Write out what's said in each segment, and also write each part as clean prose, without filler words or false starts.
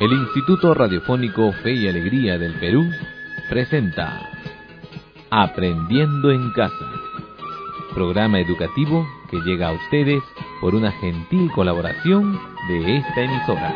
El Instituto Radiofónico Fe y Alegría del Perú presenta Aprendiendo en Casa, programa educativo que llega a ustedes por una gentil colaboración de esta emisora.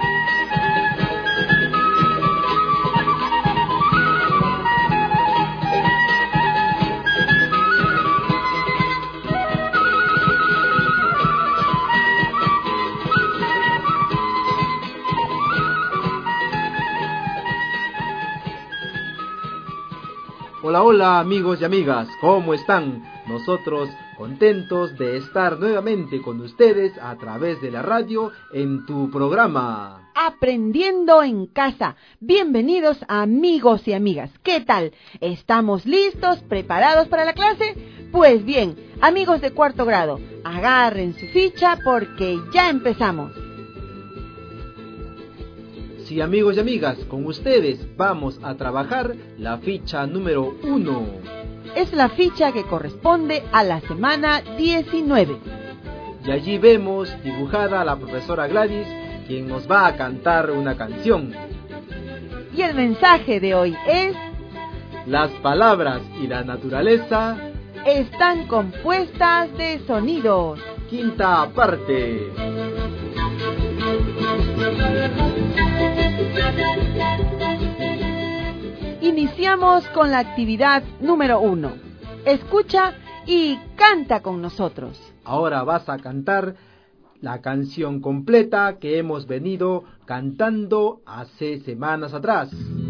Hola, hola amigos y amigas, ¿cómo están? Nosotros contentos de estar nuevamente con ustedes a través de la radio en tu programa Aprendiendo en Casa. Bienvenidos amigos y amigas. ¿Qué tal? ¿Estamos listos, preparados para la clase? Pues bien, amigos de cuarto grado, agarren su ficha porque ya empezamos. Sí, amigos y amigas, con ustedes vamos a trabajar la ficha número 1. Es la ficha que corresponde a la semana 19. Y allí vemos dibujada a la profesora Gladys, quien nos va a cantar una canción. Y el mensaje de hoy es: las palabras y la naturaleza están compuestas de sonidos. Quinta parte. Iniciamos con la actividad número 1. Escucha y canta con nosotros. Ahora vas a cantar la canción completa que hemos venido cantando hace semanas atrás.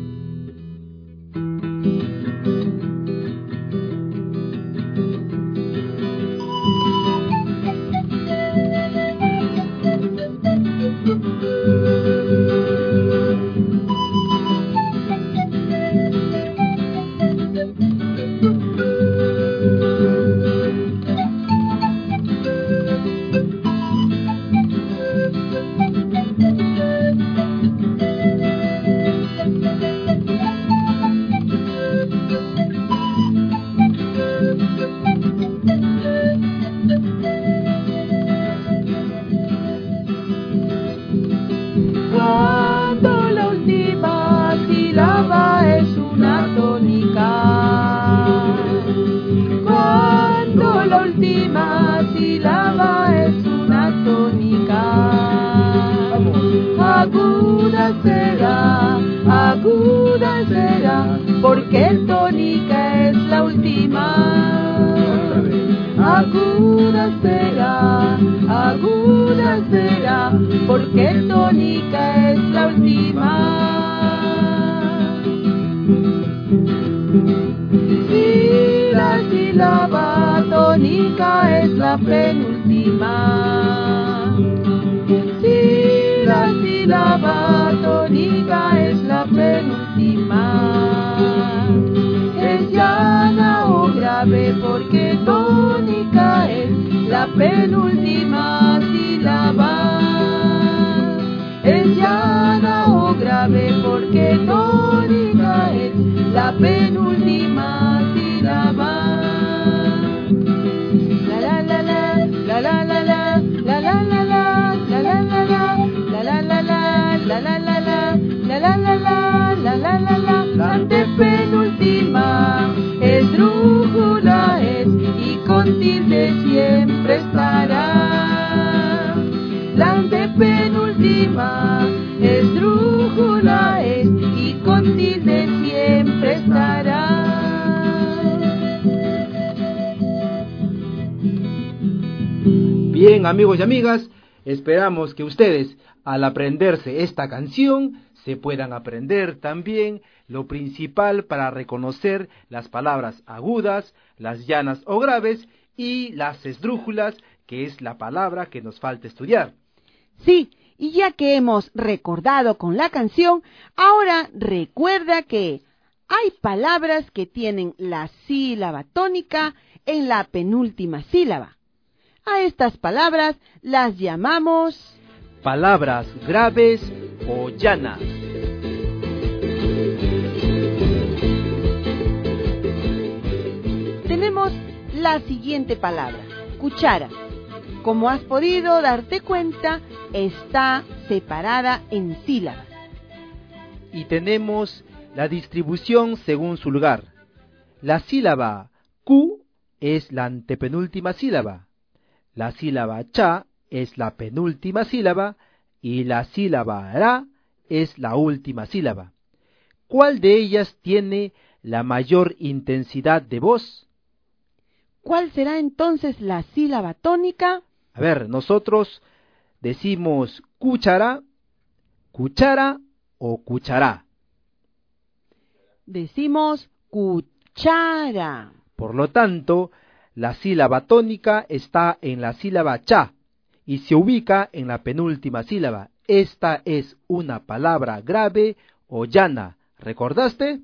Aguda será, porque tónica es la última. Aguda será, porque tónica es la última. Si la sílaba tónica es la penúltima. Si la sílaba tónica es la penúltima, es llana o grave porque tónica es la penúltima sílaba. Es llana o grave porque tónica es la penúltima sílaba. La la la la, la la la la, la la la la, la la la la, la la la la, la la la la, la la la la, la la la la. La antepenúltima esdrújula es y con tilde siempre estará. La antepenúltima esdrújula es y con tilde siempre estará. Bien, amigos y amigas, esperamos que ustedes, al aprenderse esta canción, se puedan aprender también lo principal para reconocer las palabras agudas, las llanas o graves y las esdrújulas, que es la palabra que nos falta estudiar. Sí, y ya que hemos recordado con la canción, ahora recuerda que hay palabras que tienen la sílaba tónica en la penúltima sílaba. A estas palabras las llamamos palabras graves o llanas. Tenemos la siguiente palabra, cuchara. Como has podido darte cuenta, está separada en sílabas. Y tenemos la distribución según su lugar. La sílaba Q es la antepenúltima sílaba. La sílaba cha es la penúltima sílaba y la sílaba ra es la última sílaba. ¿Cuál de ellas tiene la mayor intensidad de voz? ¿Cuál será entonces la sílaba tónica? A ver, nosotros decimos cuchara, cuchara o cuchará. Decimos cuchara. Por lo tanto, la sílaba tónica está en la sílaba cha y se ubica en la penúltima sílaba. Esta es una palabra grave o llana. ¿Recordaste?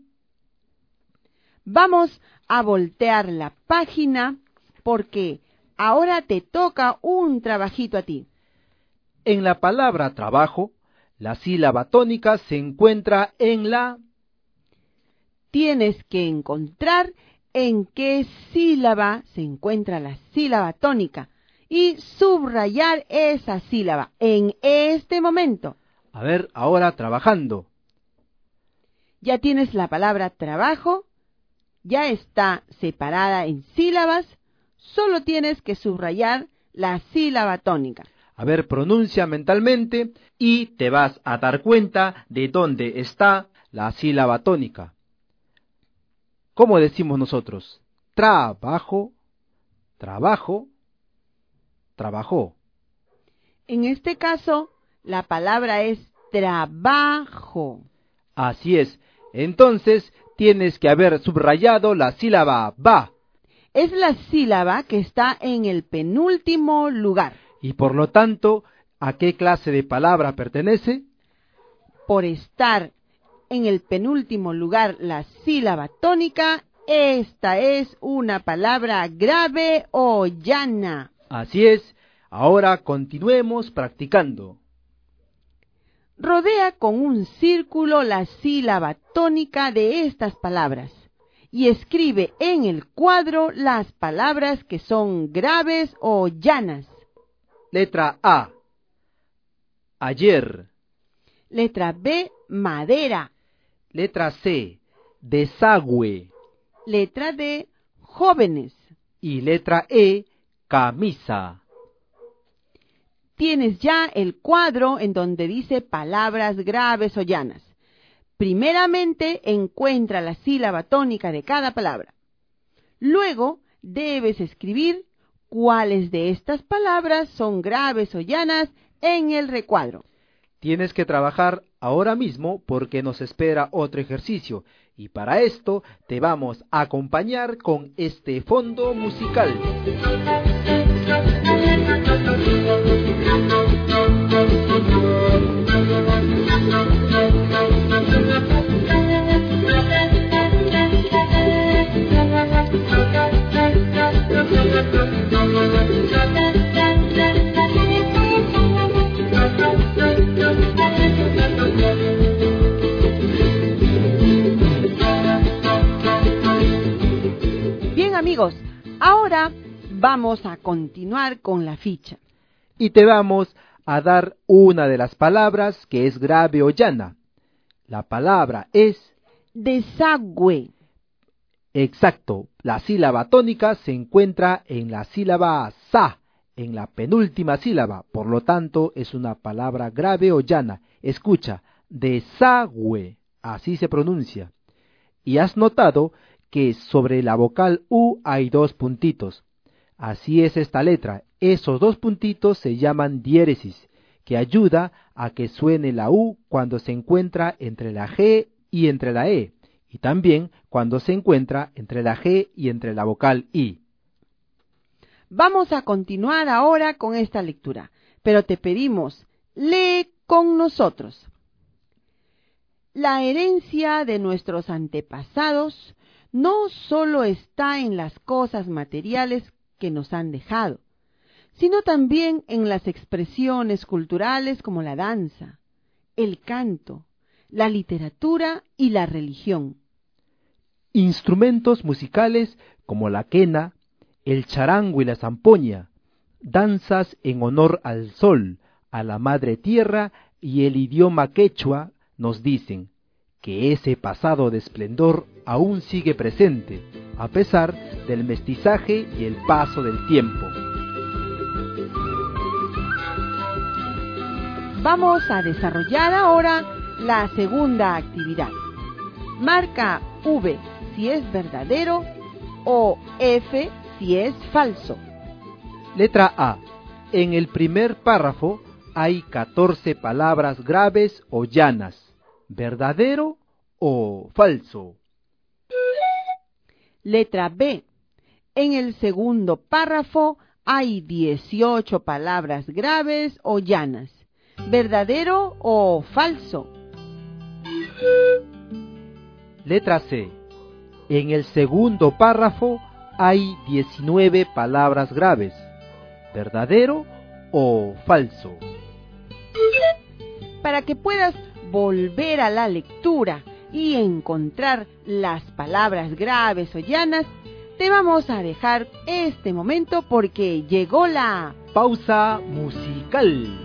Vamos a voltear la página porque ahora te toca un trabajito a ti. En la palabra trabajo, la sílaba tónica se encuentra en la... Tienes que encontrar en qué sílaba se encuentra la sílaba tónica y subrayar esa sílaba en este momento. A ver, ahora trabajando. Ya tienes la palabra trabajo, ya está separada en sílabas, solo tienes que subrayar la sílaba tónica. A ver, pronuncia mentalmente y te vas a dar cuenta de dónde está la sílaba tónica. ¿Cómo decimos nosotros? Trabajo, trabajo, trabajó. En este caso, la palabra es trabajo. Así es. Entonces, tienes que haber subrayado la sílaba ba. Es la sílaba que está en el penúltimo lugar. Y por lo tanto, ¿a qué clase de palabra pertenece? Por estar en el penúltimo lugar la sílaba tónica, esta es una palabra grave o llana. Así es. Ahora continuemos practicando. Rodea con un círculo la sílaba tónica de estas palabras y escribe en el cuadro las palabras que son graves o llanas. Letra A. Ayer. Letra B, madera. Letra C. Desagüe. Letra D, jóvenes. Y letra E. Camisa. Tienes ya el cuadro en donde dice palabras graves o llanas. Primeramente encuentra la sílaba tónica de cada palabra. Luego debes escribir cuáles de estas palabras son graves o llanas en el recuadro. Tienes que trabajar ahora mismo porque nos espera otro ejercicio y para esto te vamos a acompañar con este fondo musical. Bien amigos, ahora vamos a continuar con la ficha. Y te vamos a dar una de las palabras que es grave o llana. La palabra es... Desagüe. Exacto, la sílaba tónica se encuentra en la sílaba sa, en la penúltima sílaba, por lo tanto es una palabra grave o llana. Escucha, desagüe, así se pronuncia. Y has notado que sobre la vocal U hay dos puntitos. Así es esta letra, esos dos puntitos se llaman diéresis, que ayuda a que suene la U cuando se encuentra entre la G y entre la E, y también cuando se encuentra entre la G y entre la vocal I. Vamos a continuar ahora con esta lectura, pero te pedimos, lee con nosotros. La herencia de nuestros antepasados no solo está en las cosas materiales que nos han dejado, sino también en las expresiones culturales como la danza, el canto, la literatura y la religión. Instrumentos musicales como la quena, el charango y la zampoña, danzas en honor al sol, a la madre tierra y el idioma quechua nos dicen que ese pasado de esplendor aún sigue presente, a pesar del mestizaje y el paso del tiempo. Vamos a desarrollar ahora la segunda actividad. Marca V si es verdadero o F si es falso. Letra A. En el primer párrafo hay 14 palabras graves o llanas. ¿Verdadero o falso? Letra B. En el segundo párrafo hay 18 palabras graves o llanas. ¿Verdadero o falso? Letra C. En el segundo párrafo hay 19 palabras graves. ¿Verdadero o falso? Para que puedas volver a la lectura y encontrar las palabras graves o llanas, te vamos a dejar este momento porque llegó la pausa musical.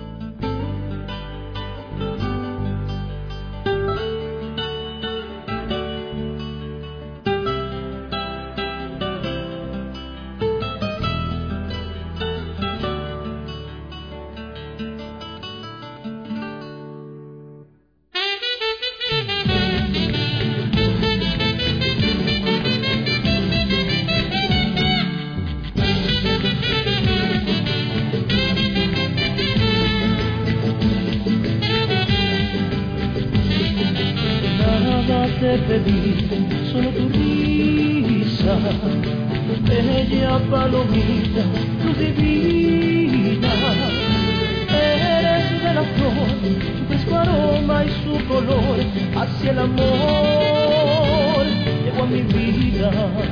Te pedí solo tu risa, bella palomita, luz divina. Eres de la flor, su fresco aroma y su color, hacia el amor llegó a mi vida.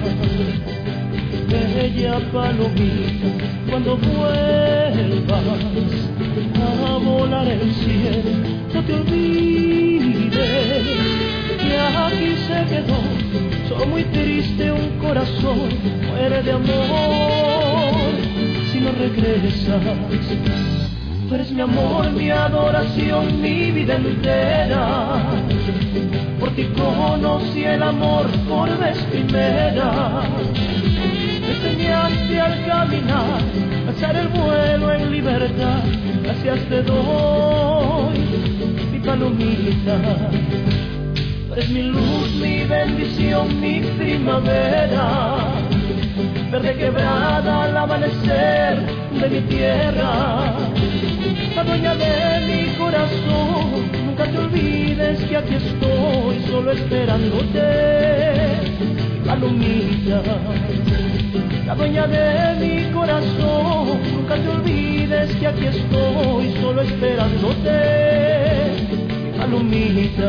Bella palomita, cuando vuelvas a volar el cielo, no te olvides que aquí se quedó, solo muy triste un corazón, muere de amor si no regresas. Tú eres mi amor, mi adoración, mi vida entera. Por ti conocí el amor por vez primera. Me enseñaste al caminar, a alzar el vuelo en libertad. Gracias te doy, mi palomita. Es mi luz, mi bendición, mi primavera, verde quebrada al amanecer de mi tierra, la dueña de mi corazón. Nunca te olvides que aquí estoy solo esperándote, palomita, la dueña de mi corazón. Nunca te olvides que aquí estoy solo esperándote, palomita.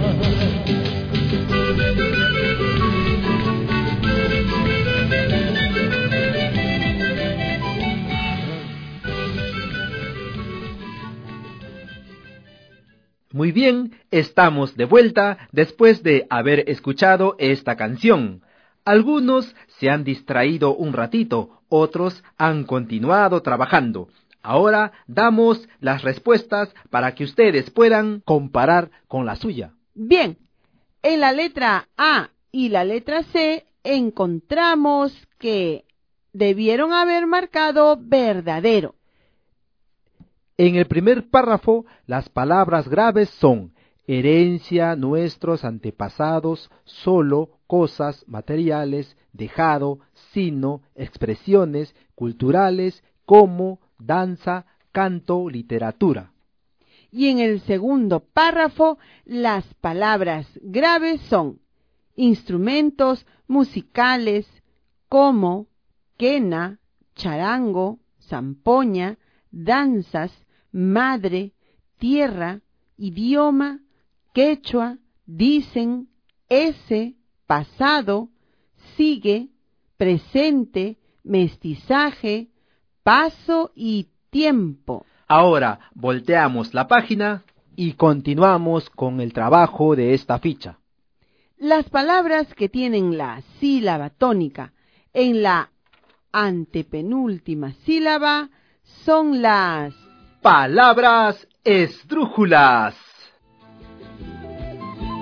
Muy bien, estamos de vuelta después de haber escuchado esta canción. Algunos se han distraído un ratito, otros han continuado trabajando. Ahora damos las respuestas para que ustedes puedan comparar con la suya. Bien, en la letra A y la letra C encontramos que debieron haber marcado verdadero. En el primer párrafo, las palabras graves son herencia, nuestros antepasados, solo, cosas, materiales, dejado, sino, expresiones, culturales, como, danza, canto, literatura. Y en el segundo párrafo, las palabras graves son instrumentos musicales como quena, charango, zampoña, danzas, madre, tierra, idioma, quechua, dicen, pasado, sigue, presente, mestizaje, paso y tiempo. Ahora volteamos la página y continuamos con el trabajo de esta ficha. Las palabras que tienen la sílaba tónica en la antepenúltima sílaba son las palabras esdrújulas.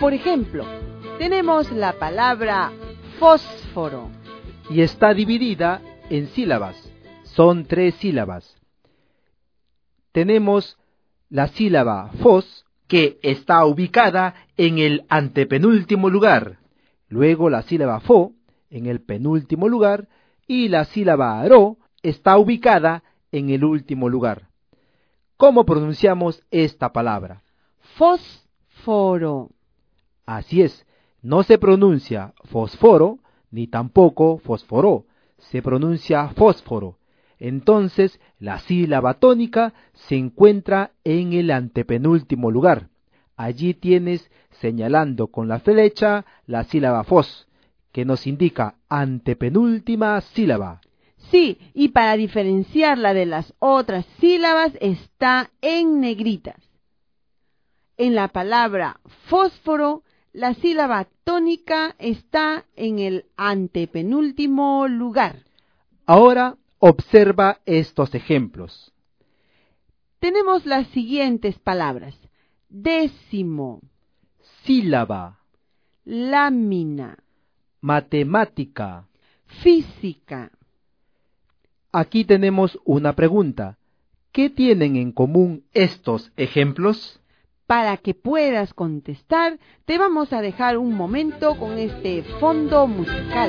Por ejemplo, tenemos la palabra fósforo. Y está dividida en sílabas. Son 3 sílabas. Tenemos la sílaba fos, que está ubicada en el antepenúltimo lugar. Luego la sílaba fo, en el penúltimo lugar. Y la sílaba ro está ubicada en el último lugar. ¿Cómo pronunciamos esta palabra? Fósforo. Así es, no se pronuncia fosforo, ni tampoco fosforó, se pronuncia fósforo. Entonces, la sílaba tónica se encuentra en el antepenúltimo lugar. Allí tienes, señalando con la flecha, la sílaba fos, que nos indica antepenúltima sílaba. Sí, y para diferenciarla de las otras sílabas está en negritas. En la palabra fósforo, la sílaba tónica está en el antepenúltimo lugar. Ahora observa estos ejemplos. Tenemos las siguientes palabras: décimo, Sílaba, lámina, matemática. física. Aquí tenemos una pregunta. ¿Qué tienen en común estos ejemplos? Para que puedas contestar, te vamos a dejar un momento con este fondo musical.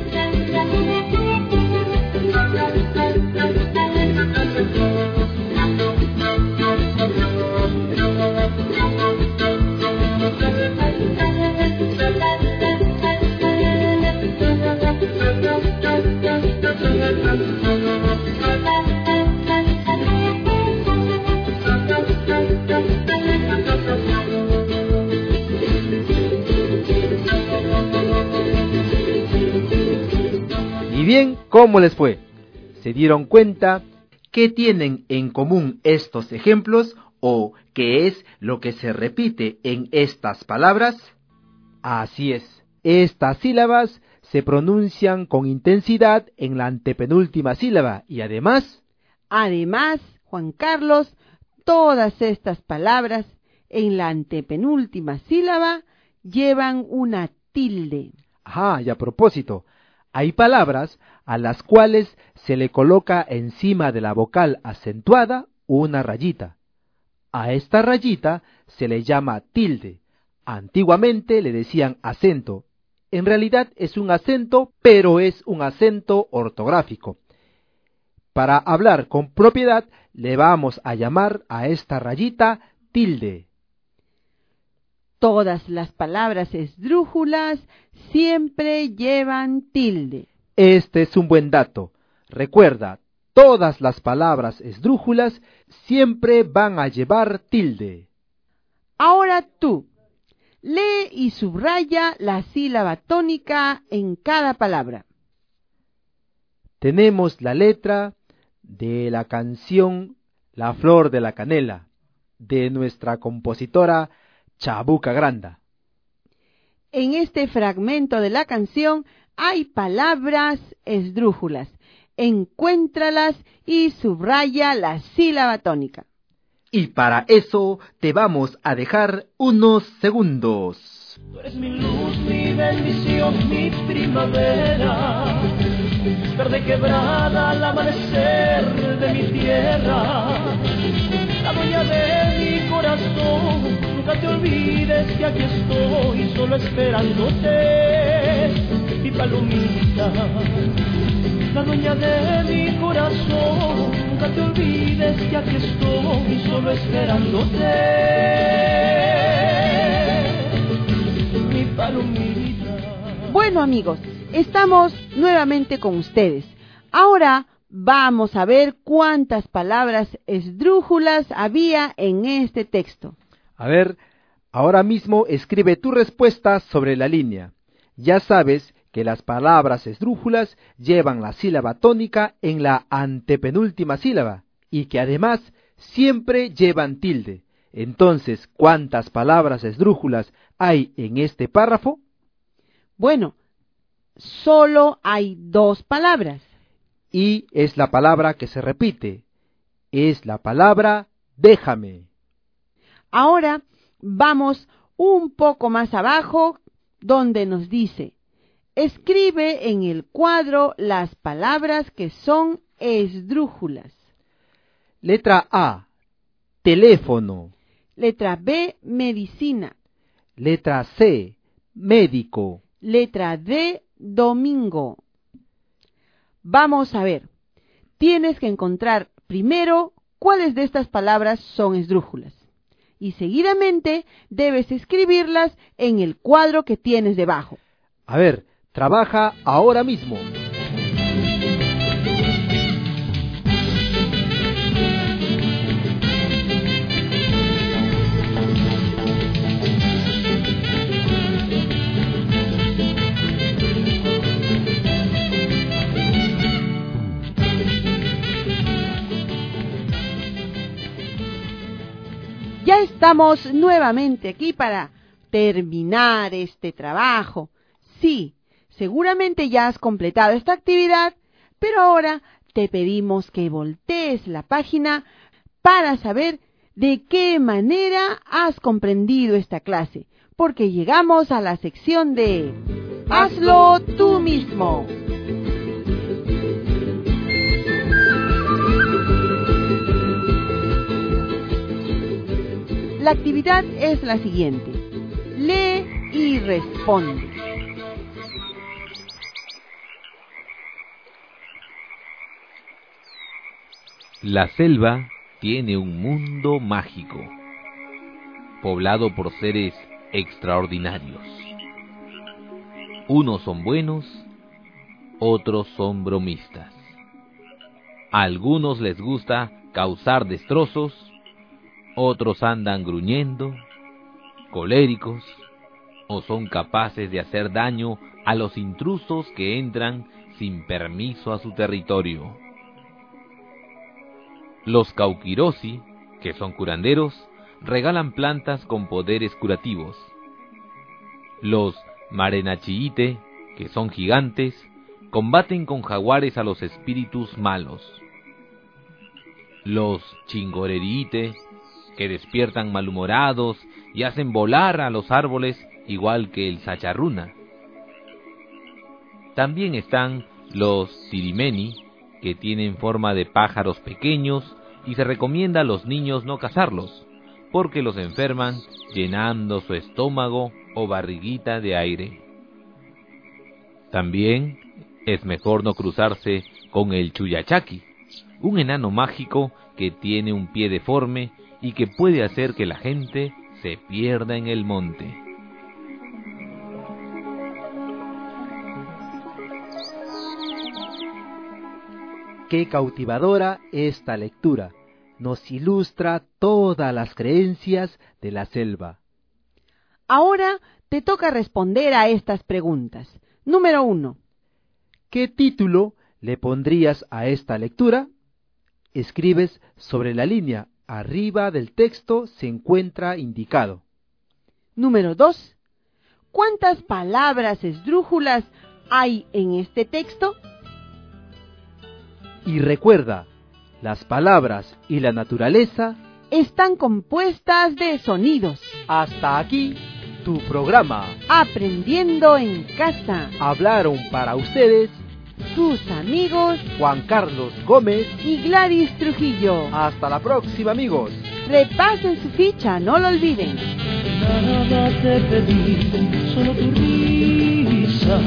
Y bien, ¿cómo les fue? ¿Se dieron cuenta qué tienen en común estos ejemplos o qué es lo que se repite en estas palabras? Así es, estas sílabas se pronuncian con intensidad en la antepenúltima sílaba y además, Juan Carlos, todas estas palabras en la antepenúltima sílaba llevan una tilde. y a propósito, hay palabras a las cuales se le coloca encima de la vocal acentuada una rayita. A esta rayita se le llama tilde. Antiguamente le decían acento. En realidad es un acento, pero es un acento ortográfico. Para hablar con propiedad, le vamos a llamar a esta rayita tilde. Todas las palabras esdrújulas siempre llevan tilde. Este es un buen dato. Recuerda, todas las palabras esdrújulas siempre van a llevar tilde. Ahora tú, lee y subraya la sílaba tónica en cada palabra. Tenemos la letra de la canción La Flor de la Canela, de nuestra compositora Chabuca Granda. En este fragmento de la canción hay palabras esdrújulas. Encuéntralas y subraya la sílaba tónica. Y para eso te vamos a dejar unos segundos. Tú eres mi luz, mi bendición, mi primavera, verde quebrada al amanecer de mi tierra, la dueña de mi corazón. Nunca te olvides que aquí estoy solo esperándote, mi palomita, la dueña de mi corazón. Nunca te olvides que aquí estoy solo esperándote, mi palomita. Bueno, amigos, estamos nuevamente con ustedes. Ahora vamos a ver cuántas palabras esdrújulas había en este texto. A ver, ahora mismo escribe tu respuesta sobre la línea. Ya sabes que las palabras esdrújulas llevan la sílaba tónica en la antepenúltima sílaba y que además siempre llevan tilde. Entonces, ¿cuántas palabras esdrújulas hay en este párrafo? Bueno, solo hay 2 palabras. Y es la palabra que se repite. Es la palabra déjame. Ahora vamos un poco más abajo, donde nos dice: escribe en el cuadro las palabras que son esdrújulas. Letra A, teléfono. Letra B, medicina. Letra C, médico. Letra D, domingo. Vamos a ver. Tienes que encontrar primero cuáles de estas palabras son esdrújulas. Y seguidamente debes escribirlas en el cuadro que tienes debajo. A ver, trabaja ahora mismo. Ya estamos nuevamente aquí para terminar este trabajo. Sí, seguramente ya has completado esta actividad, pero ahora te pedimos que voltees la página para saber de qué manera has comprendido esta clase, porque llegamos a la sección de ¡Hazlo tú mismo! La actividad es la siguiente. Lee y responde. La selva tiene un mundo mágico, poblado por seres extraordinarios. Unos son buenos, otros son bromistas. A algunos les gusta causar destrozos, otros andan gruñendo, coléricos, o son capaces de hacer daño a los intrusos que entran sin permiso a su territorio. Los cauquirosi, que son curanderos, regalan plantas con poderes curativos. Los marenachiite, que son gigantes, combaten con jaguares a los espíritus malos. Los chingoreriite, que despiertan malhumorados y hacen volar a los árboles igual que el sacharruna. También están los tirimeni, que tienen forma de pájaros pequeños y se recomienda a los niños no cazarlos, porque los enferman llenando su estómago o barriguita de aire. También es mejor no cruzarse con el chuyachaki, un enano mágico que tiene un pie deforme y que puede hacer que la gente se pierda en el monte. Qué cautivadora esta lectura. Nos ilustra todas las creencias de la selva. Ahora te toca responder a estas preguntas. Número 1. ¿Qué título le pondrías a esta lectura? Escribes sobre la línea. Arriba del texto se encuentra indicado. Número 2. ¿Cuántas palabras esdrújulas hay en este texto? Y recuerda, las palabras y la naturaleza están compuestas de sonidos. Hasta aquí tu programa. Aprendiendo en casa. Hablaron para ustedes sus amigos Juan Carlos Gómez y Gladys Trujillo. Hasta la próxima, amigos. Repasen su ficha, no lo olviden. Nada te pedí, solo tu risa.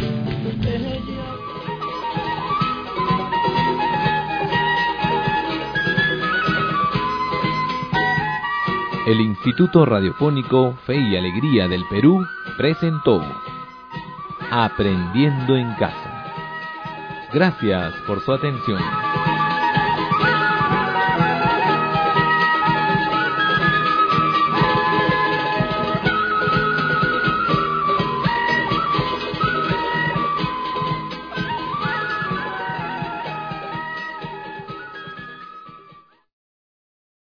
El Instituto Radiofónico Fe y Alegría del Perú presentó Aprendiendo en Casa. Gracias por su atención.